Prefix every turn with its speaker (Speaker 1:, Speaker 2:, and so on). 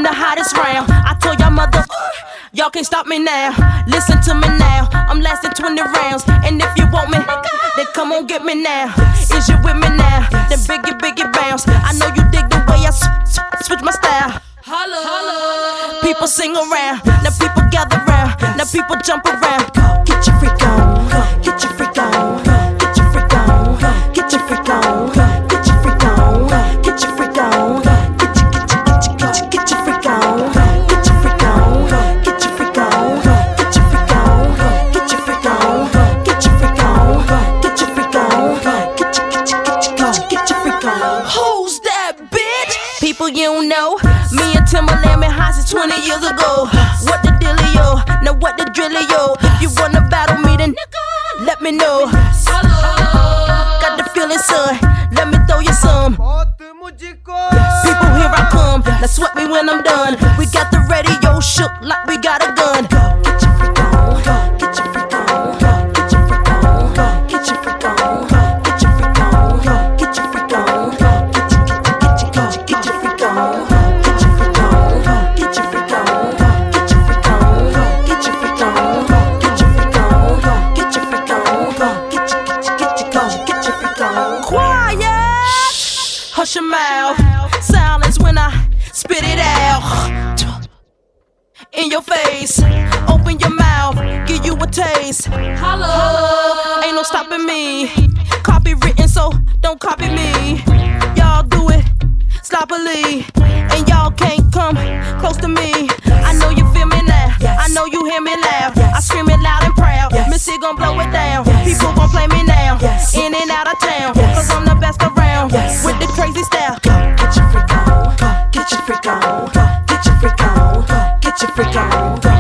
Speaker 1: the hottest round. I told y'all mother, y'all can't stop me now. Listen to me now, I'm lasting 20 rounds. And if you want me, then come on get me now. Is you with me now? Then biggie bounce. I know you dig the way I switch my style. Holla, holla. People sing around, now people gather round, now people jump around. Get your freak on, get your freak on, get your freak on, get your freak on, get your freak on, get your freak on, get your freak on, get your freak on, get your freak on, get your freak on, get your freak on, get your freak on, get your freak on, get your freak on. Who's that bitch? People you don't know. Me and Timberland been high since 20 years ago. What the dealio? Now what the drillio? If you wanna battle me, then let me know. Got the feeling, son. Let me throw you some. People, here I come. Now sweat me when I'm done. We got the radio shook like we got a gun. Get your freak on. Get your freak on. Get your freak on. Get your freak on. Get your freak on. Get your freak on. Get your freak on. Hush your mouth, silence when I spit it out. In your face, open your mouth, give you a taste. Holla, ain't no stopping me. Copywritten, so don't copy me. Y'all do it sloppily, and y'all can't come close to me. I know you feel me now, I know you hear me loud. I scream it loud and proud, Missy gon' blow it down. People gon' play me now, in and out of town, cause I'm the best around, with the crazy style. Get your freak on, get your freak on, get your freak on, get your freak on.